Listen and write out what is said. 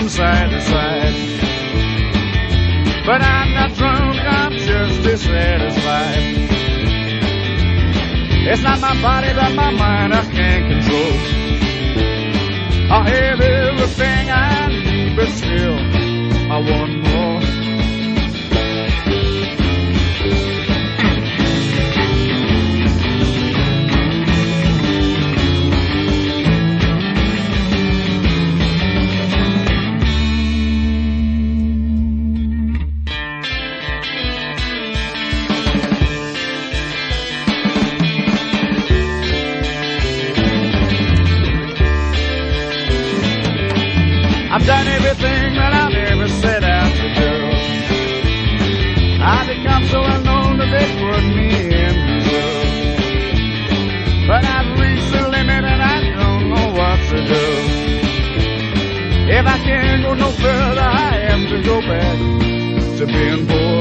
from side to side. But I'm not drunk, I'm just dissatisfied. It's not my body but my mind I can't control. I have everything I need, but still I want more. I've done everything that I've ever set out to do. I've become so unknown that they put me in reserve. But I've reached the limit and I don't know what to do. If I can't go no further, I have to go back to being poor.